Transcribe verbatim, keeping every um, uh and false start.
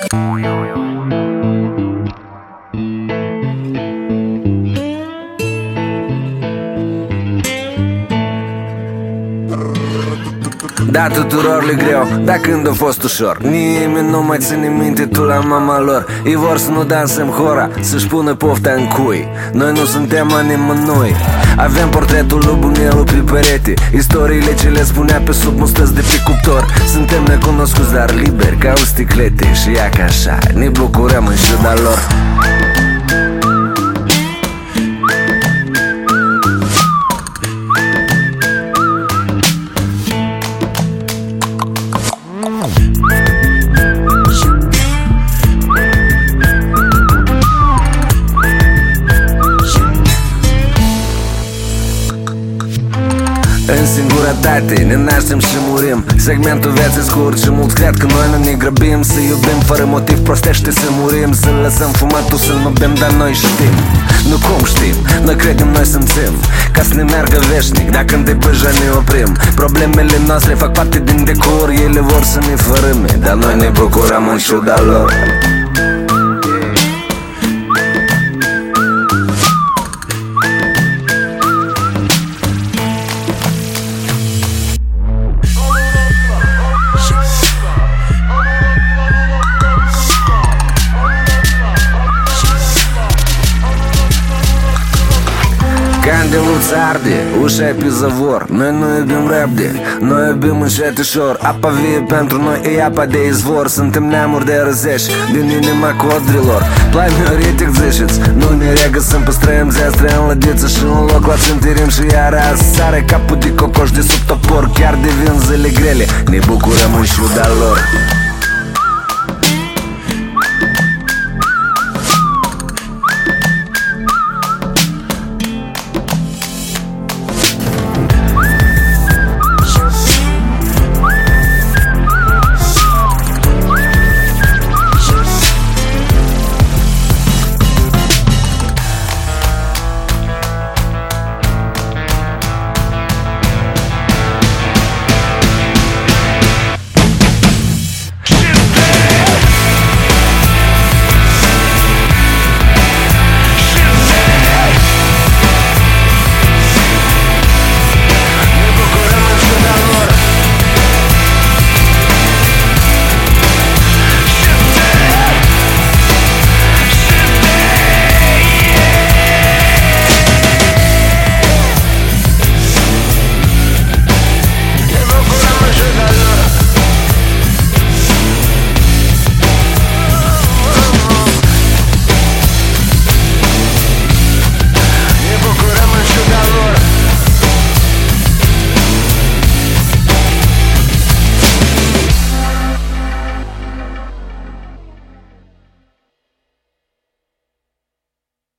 Da, tuturor le greu, dar când a fost ușor. Nimeni nu mai ține minte tu la mama lor. Ei vor să nu dansăm hora, să-și pună pofta în cui. Noi nu suntem a nimănui. Avem portretul lui Bunelu pe perete, istoriile ce le spunea pe sub mustăți de pe cuptor. Suntem necunoscuți, dar liberi ca o sticlete. Și ia ca așa, ne bucurăm în ciuda lor. În singurătate ne naștem și murim. Segmentul vieții scurt și mulți cred că noi nu ne grăbim. Să iubim fără motiv prostește să murim. Să lăsăm fumatul să nu bem, dar noi știm. Nu cum știm, noi credem, noi simțim ca să ne meargă veșnic, dacă când de deja ne oprim. Problemele noastre fac parte din decor. Ele vor să ne fărâme, dar noi ne bucurăm în ciuda lor. Candelul arde, ușa e pe zavor. Noi nu iubim repede, noi iubim încetișor. Apa vie pentru noi e apa de izvor. Suntem neamuri de răzești din inima codrilor. Plai mioritic ziceți, nu ne regăsim pe străim zestre în lădiță și un loc la țintirim. Și iară sare capul de cocoș de sub topor. Chiar devin zile grele, ne bucurăm în ciuda lor.